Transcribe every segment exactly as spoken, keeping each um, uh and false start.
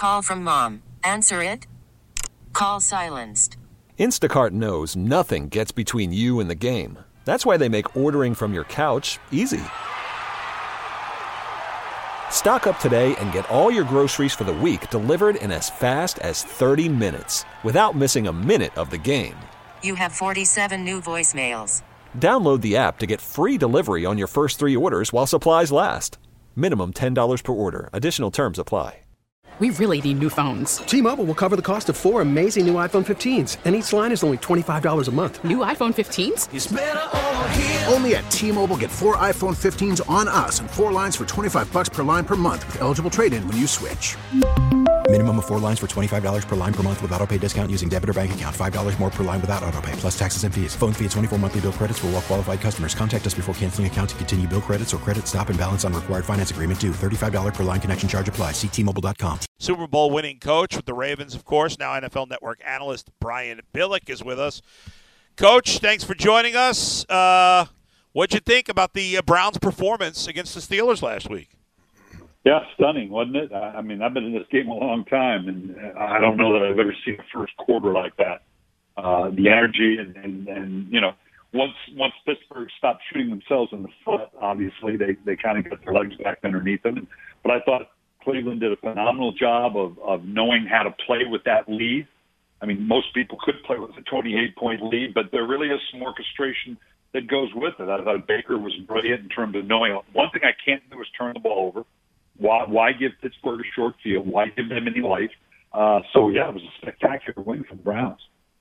Call from mom. Answer it. Call silenced. Instacart knows nothing gets between you and the game. That's why they make ordering from your couch easy. Stock up today and get all your groceries for the week delivered in as fast as thirty minutes without missing a minute of the game. You have forty-seven new voicemails. Download the app to get free delivery on your first three orders while supplies last. Minimum ten dollars per order. Additional terms apply. We really need new phones. T-Mobile will cover the cost of four amazing new iPhone fifteens, and each line is only twenty-five dollars a month. New iPhone fifteens? It's better over here. Only at T-Mobile, get four iPhone fifteens on us and four lines for twenty-five bucks per line per month with eligible trade-in when you switch. Minimum of four lines for twenty-five dollars per line per month with autopay discount using debit or bank account. five dollars more per line without autopay, plus taxes and fees. Phone fee at twenty-four monthly bill credits for well-qualified customers. Contact us before canceling account to continue bill credits or credit stop and balance on required finance agreement due. thirty-five dollars per line connection charge applies. See T Mobile dot com. Super Bowl winning coach with the Ravens, of course. Now N F L Network analyst Brian Billick is with us. Coach, thanks for joining us. Uh, what'd you think about the uh, Browns' performance against the Steelers last week? Yeah, stunning, wasn't it? I mean, I've been in this game a long time, and I don't know that I've ever seen a first quarter like that. Uh, the energy and, and, and, you know, once once Pittsburgh stopped shooting themselves in the foot, obviously, they, they kind of got their legs back underneath them. But I thought Cleveland did a phenomenal job of, of knowing how to play with that lead. I mean, most people could play with a twenty-eight point lead, but there really is some orchestration that goes with it. I thought Baker was brilliant in terms of knowing one thing I can't do is turn the ball over. Why, why give Pittsburgh a short field? Why give them any life? Uh, so, yeah, it was a spectacular win for the Browns.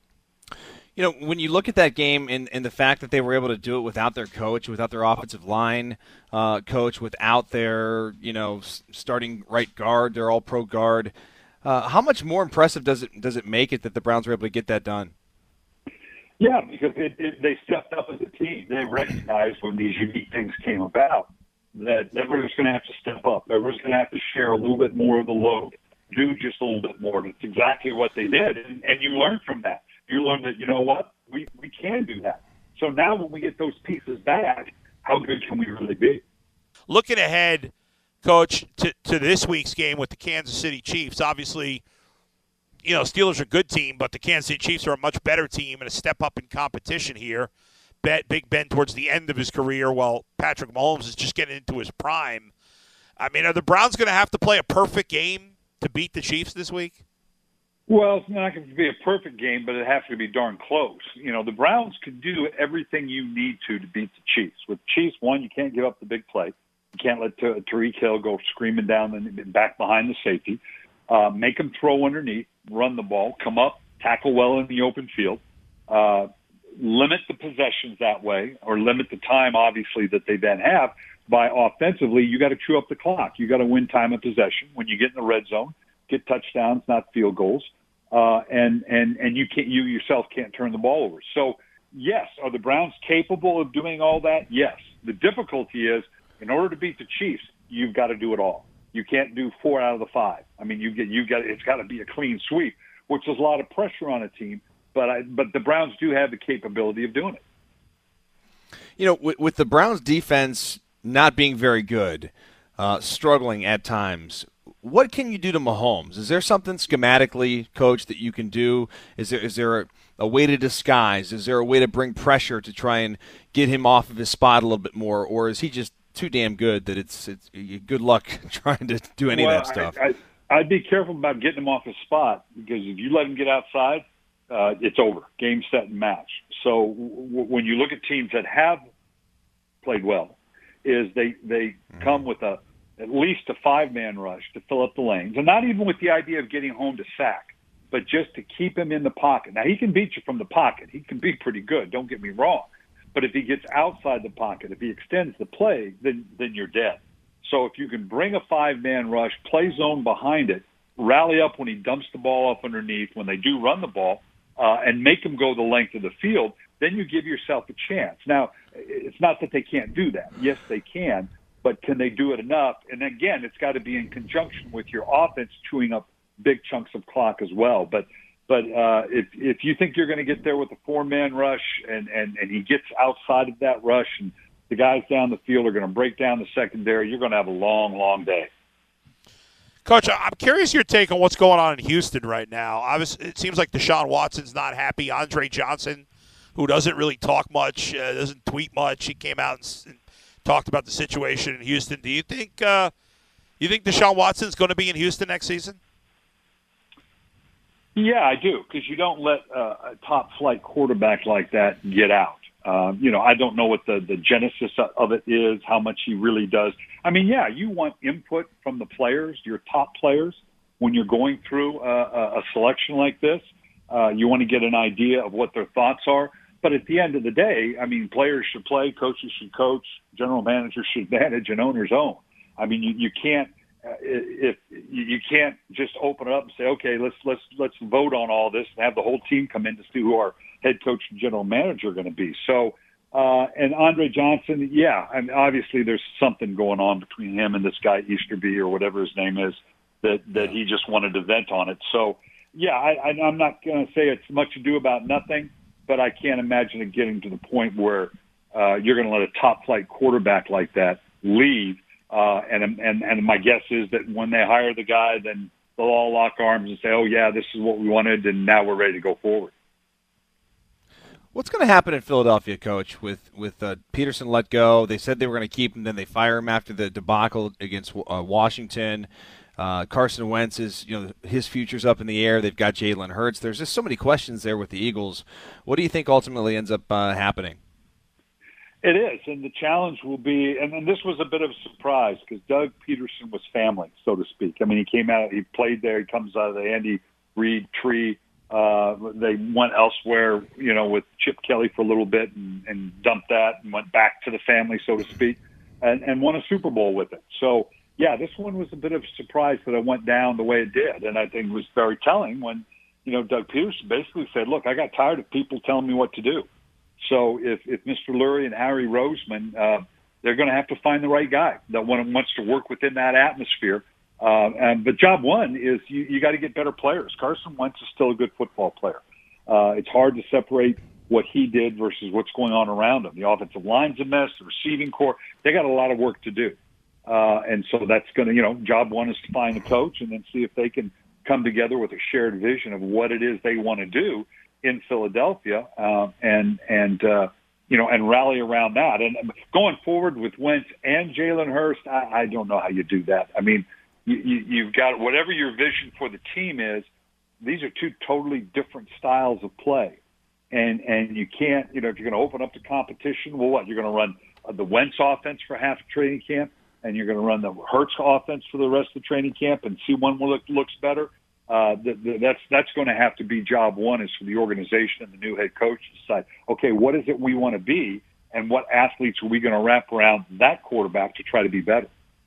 You know, when you look at that game and, and the fact that they were able to do it without their coach, without their offensive line uh, coach, without their, you know, starting right guard, their all-pro guard, uh, how much more impressive does it does it make it that the Browns were able to get that done? Yeah, because it, it, they stepped up as a team. They recognized when these unique things came about that everybody's going to have to step up. Everybody's going to have to share a little bit more of the load, do just a little bit more. And it's exactly what they did. And, and you learn from that. You learn that, you know what, we, we can do that. So now when we get those pieces back, how good can we really be? Looking ahead, Coach, to, to this week's game with the Kansas City Chiefs, obviously, you know, Steelers are a good team, but the Kansas City Chiefs are a much better team and a step up in competition here. Big Ben towards the end of his career while Patrick Mahomes is just getting into his prime. I mean, are the Browns going to have to play a perfect game to beat the Chiefs this week? Well, it's not going to be a perfect game, but it has to be darn close. You know, the Browns can do everything you need to to beat the Chiefs. With Chiefs, one, you can't give up the big play. You can't let Tyreek Hill go screaming down and back behind the safety. Uh, make them throw underneath, run the ball, come up, tackle well in the open field. Uh, limit the possessions that way, or limit the time, obviously, that they then have. By offensively, you got to chew up the clock. You got to win time of possession. When you get in the red zone, get touchdowns, not field goals. Uh, and, and, and you can't, you yourself can't turn the ball over. So, yes, are the Browns capable of doing all that? Yes. The difficulty is, in order to beat the Chiefs, you've got to do it all. You can't do four out of the five. I mean, you get, you got, it's got to be a clean sweep, which is a lot of pressure on a team. But I, but the Browns do have the capability of doing it. You know, with, with the Browns' defense not being very good, uh, struggling at times, what can you do to Mahomes? Is there something schematically, Coach, that you can do? Is there is there a, a way to disguise? Is there a way to bring pressure to try and get him off of his spot a little bit more? Or is he just too damn good that it's, it's good luck trying to do any well, of that stuff? I, I, I'd be careful about getting him off his spot, because if you let him get outside, Uh, it's over. Game, set, and match. So w- when you look at teams that have played well, is they they mm-hmm. come with a at least a five-man rush to fill up the lanes, and not even with the idea of getting home to sack, but just to keep him in the pocket. Now, he can beat you from the pocket. He can be pretty good, don't get me wrong. But if he gets outside the pocket, if he extends the play, then then you're dead. So if you can bring a five-man rush, play zone behind it, rally up when he dumps the ball up underneath, when they do run the ball, Uh, and make them go the length of the field, then you give yourself a chance. Now, it's not that they can't do that. Yes, they can, but can they do it enough? And again, it's got to be in conjunction with your offense chewing up big chunks of clock as well. But but uh, if if you think you're going to get there with a four-man rush and, and, and he gets outside of that rush and the guys down the field are going to break down the secondary, you're going to have a long, long day. Coach, I'm curious your take on what's going on in Houston right now. Obviously, it seems like Deshaun Watson's not happy. Andre Johnson, who doesn't really talk much, uh, doesn't tweet much, he came out and, and talked about the situation in Houston. Do you think uh, you think Deshaun Watson's going to be in Houston next season? Yeah, I do, because you don't let uh, a top-flight quarterback like that get out. Uh, you know, I don't know what the, the genesis of it is, how much he really does. I mean, yeah, you want input from the players, your top players, when you're going through a, a selection like this. Uh, you want to get an idea of what their thoughts are. But at the end of the day, I mean, players should play, coaches should coach, general managers should manage, and owners own. I mean, you, you can't uh, if you can't just open it up and say, okay, let's let's let's vote on all this and have the whole team come in to see who our head coach and general manager are going to be. So, uh, and Andre Johnson, yeah, I mean, obviously there's something going on between him and this guy Easterby or whatever his name is that that he just wanted to vent on it. So, yeah, I, I, I'm not going to say it's much ado about nothing, but I can't imagine it getting to the point where uh, you're going to let a top-flight quarterback like that leave. Uh, and, and and my guess is that when they hire the guy, then they'll all lock arms and say, oh, yeah, this is what we wanted, and now we're ready to go forward. What's going to happen in Philadelphia, Coach, with, with uh, Peterson let go? They said they were going to keep him, then they fire him after the debacle against uh, Washington. Uh, Carson Wentz is, you know, his future's up in the air. They've got Jalen Hurts. There's just so many questions there with the Eagles. What do you think ultimately ends up uh, happening? It is, and the challenge will be, and, and this was a bit of a surprise because Doug Peterson was family, so to speak. I mean, he came out, he played there, he comes out of the Andy Reid tree. Uh, they went elsewhere, you know, with Chip Kelly for a little bit and, and dumped that and went back to the family, so to speak, and, and won a Super Bowl with it. So, yeah, this one was a bit of a surprise that it went down the way it did, and I think it was very telling when, you know, Doug Peterson basically said, look, I got tired of people telling me what to do. So if, if Mister Lurie and Harry Roseman, uh, they're going to have to find the right guy that wants to work within that atmosphere. Uh, and, but job one is you, you got to get better players. Carson Wentz is still a good football player. Uh, it's hard to separate what he did versus what's going on around him. The offensive line's a mess. The receiving core, they got a lot of work to do. Uh, and so that's going to, you know, job one is to find the coach and then see if they can come together with a shared vision of what it is they want to do in Philadelphia, uh, and and uh, you know, and rally around that. And going forward with Wentz and Jalen Hurts, I, I don't know how you do that. I mean, you, you, you've got whatever your vision for the team is. These are two totally different styles of play, and and you can't, you know, if you're going to open up the competition, well, what you're going to run uh, the Wentz offense for half of training camp, and you're going to run the Hurts offense for the rest of the training camp, and see one look, looks better. Uh, the, the, that's that's going to have to be job one is for the organization and the new head coach to decide, okay, what is it we want to be and what athletes are we going to wrap around that quarterback to try to be better?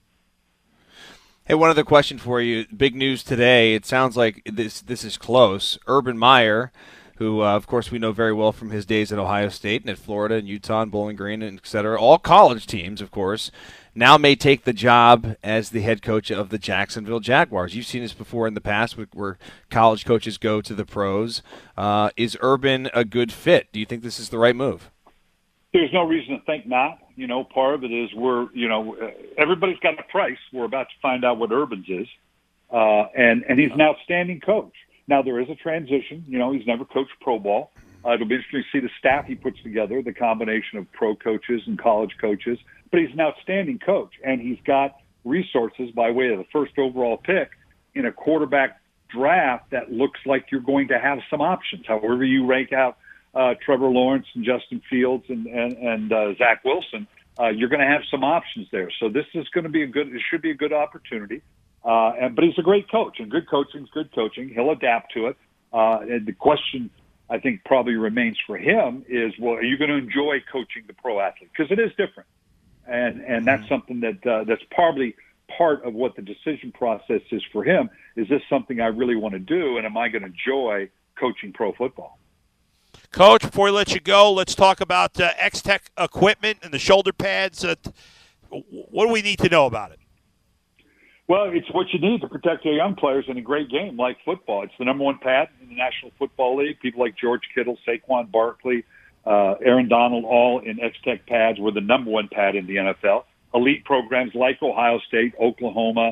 Hey, one other question for you. Big news today. It sounds like this this is close. Urban Meyer, who, uh, of course, we know very well from his days at Ohio State and at Florida and Utah and Bowling Green and et cetera, all college teams, of course, now may take the job as the head coach of the Jacksonville Jaguars. You've seen this before in the past where college coaches go to the pros. Uh, is Urban a good fit? Do you think this is the right move? There's no reason to think not. You know, part of it is we're, you know, everybody's got a price. We're about to find out what Urban's is. Uh, and, and he's an outstanding coach. Now, there is a transition. You know, he's never coached pro ball. Uh, it'll be interesting to see the staff he puts together, the combination of pro coaches and college coaches. But he's an outstanding coach, and he's got resources by way of the first overall pick in a quarterback draft that looks like you're going to have some options. However you rank out uh, Trevor Lawrence and Justin Fields and, and, and uh, Zach Wilson, uh, you're going to have some options there. So this is going to be a good, it should be a good opportunity. Uh, and, but he's a great coach, and good coaching is good coaching. He'll adapt to it. Uh, and the question I think probably remains for him is, well, are you going to enjoy coaching the pro athlete? Because it is different. And and that's something that uh, that's probably part of what the decision process is for him. Is this something I really want to do, and am I going to enjoy coaching pro football? Coach, before we let you go, let's talk about uh, X-Tech equipment and the shoulder pads. Uh, what do we need to know about it? Well, it's what you need to protect your young players in a great game like football. It's the number one pad in the National Football League. People like George Kittle, Saquon Barkley, Uh, Aaron Donald, all in X-Tech pads, were the number one pad in the N F L. Elite programs like Ohio State, Oklahoma,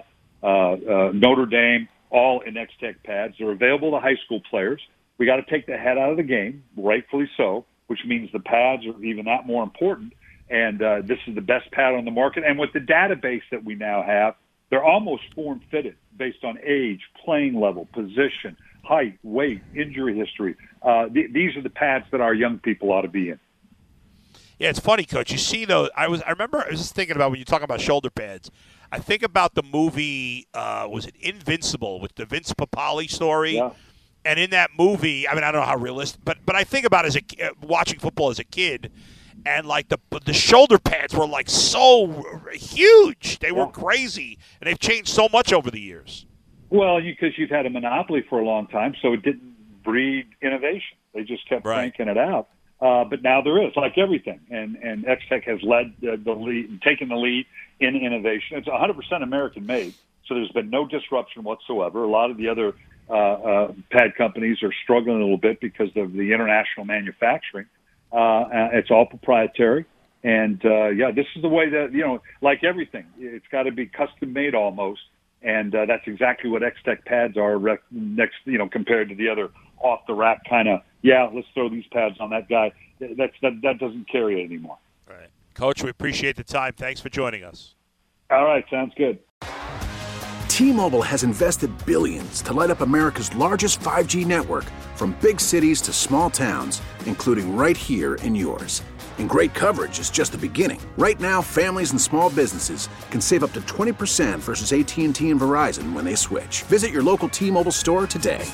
uh, uh, Notre Dame, all in X-Tech pads. They're available to high school players. We got to take the head out of the game, rightfully so, which means the pads are even that more important. And uh, this is the best pad on the market. And with the database that we now have, they're almost form-fitted based on age, playing level, position, height, weight, injury history. Uh, th- these are the pads that our young people ought to be in. Yeah, it's funny, Coach. You see, though, I was I remember I was just thinking about when you talk about shoulder pads. I think about the movie, uh, was it Invincible, with the Vince Papale story? Yeah. And in that movie, I mean, I don't know how realistic, but but I think about as a uh, watching football as a kid, and like the the shoulder pads were like so huge, they were yeah. crazy, and they've changed so much over the years. Well, because you, you've had a monopoly for a long time, so it didn't breed innovation. They just kept right. cranking it out. Uh, but now there is, like everything, and and X-Tech has led uh, the lead, taken the lead in innovation. It's one hundred percent American made, so there's been no disruption whatsoever. A lot of the other uh, uh, pad companies are struggling a little bit because of the international manufacturing. Uh, it's all proprietary, and uh, yeah, this is the way that, you know, like everything, it's got to be custom made almost, and uh, that's exactly what X-Tech pads are rec- next, you know, compared to the other off the rack kind of. Yeah, let's throw these pads on that guy. That's that that doesn't carry it anymore. All right, Coach, we appreciate the time. Thanks for joining us. All right, sounds good. T-Mobile has invested billions to light up America's largest five G network, from big cities to small towns, including right here in yours. And great coverage is just the beginning. Right now, families and small businesses can save up to twenty percent versus A T and T and Verizon when they switch. Visit your local T-Mobile store today.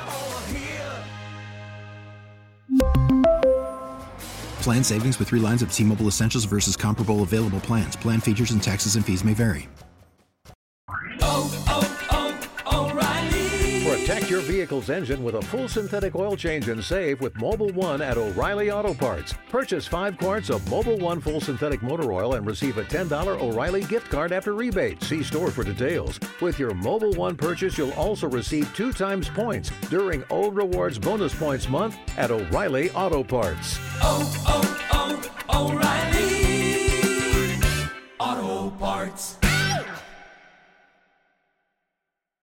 Plan savings with three lines of T-Mobile Essentials versus comparable available plans. Plan features and taxes and fees may vary. Oh, oh, oh, O'Reilly. Protect your vehicle's engine with a full synthetic oil change and save with Mobil one at O'Reilly Auto Parts. Purchase five quarts of Mobil one full synthetic motor oil and receive a ten dollars O'Reilly gift card after rebate. See store for details. With your Mobil one purchase, you'll also receive two times points during O Rewards Bonus Points Month at O'Reilly Auto Parts. Oh, oh,